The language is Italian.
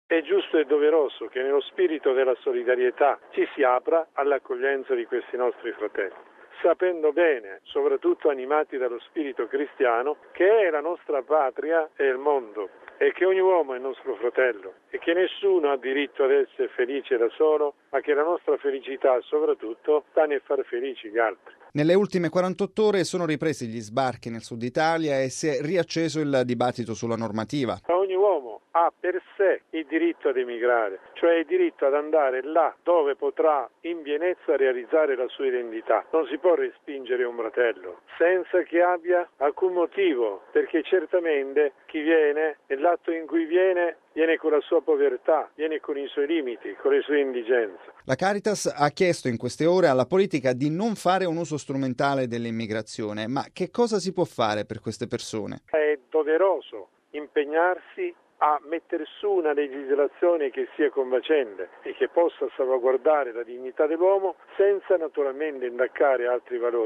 È giusto e doveroso che nello spirito della solidarietà ci si apra all'accoglienza di questi nostri fratelli, sapendo bene, soprattutto animati dallo spirito cristiano, che la nostra patria è il mondo e che ogni uomo è nostro fratello e che nessuno ha diritto ad essere felice da solo, ma che la nostra felicità soprattutto sta nel far felici gli altri. Nelle ultime 48 ore sono ripresi gli sbarchi nel sud Italia e si è riacceso il dibattito sulla normativa. Ogni uomo ha per sé il diritto ad emigrare, cioè il diritto ad andare là dove potrà in pienezza realizzare la sua identità. Non si può respingere un fratello senza che abbia alcun motivo, perché certamente chi viene, nell'atto in cui viene con la sua povertà, viene con i suoi limiti, con le sue indigenze. La Caritas ha chiesto in queste ore alla politica di non fare un uso strumentale dell'immigrazione, ma che cosa si può fare per queste persone? È doveroso impegnarsi a mettere su una legislazione che sia confacente e che possa salvaguardare la dignità dell'uomo senza naturalmente intaccare altri valori.